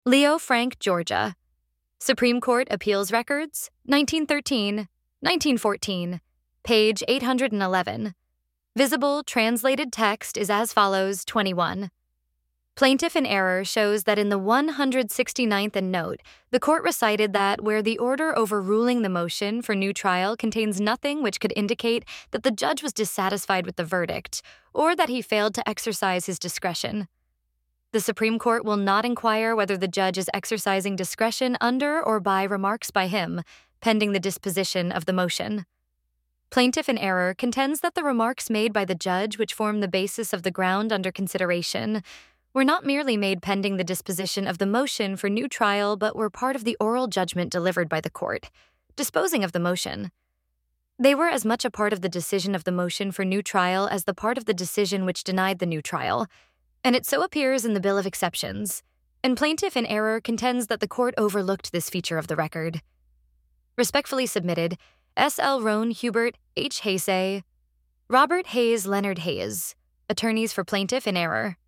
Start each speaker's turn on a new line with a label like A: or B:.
A: Leo Frank, Georgia. Supreme Court Appeals Records, 1913, 1914, page 811. Visible translated text is as follows: 21. Plaintiff in error shows that in the 169th and note, the court recited that where the order overruling the motion for new trial contains nothing which could indicate that the judge was dissatisfied with the verdict or that he failed to exercise his discretion. The Supreme Court will not inquire whether the judge is exercising discretion under or by remarks by him, pending the disposition of the motion. Plaintiff in error contends that the remarks made by the judge which form the basis of the ground under consideration were not merely made pending the disposition of the motion for new trial, but were part of the oral judgment delivered by the court, disposing of the motion. They were as much a part of the decision of the motion for new trial as the part of the decision which denied the new trial, and it so appears in the Bill of Exceptions, and plaintiff in error contends that the court overlooked this feature of the record. Respectfully submitted, S. L. Roan Hubert, H. Hayes, Robert Hayes Leonard Hayes, attorneys for plaintiff in error.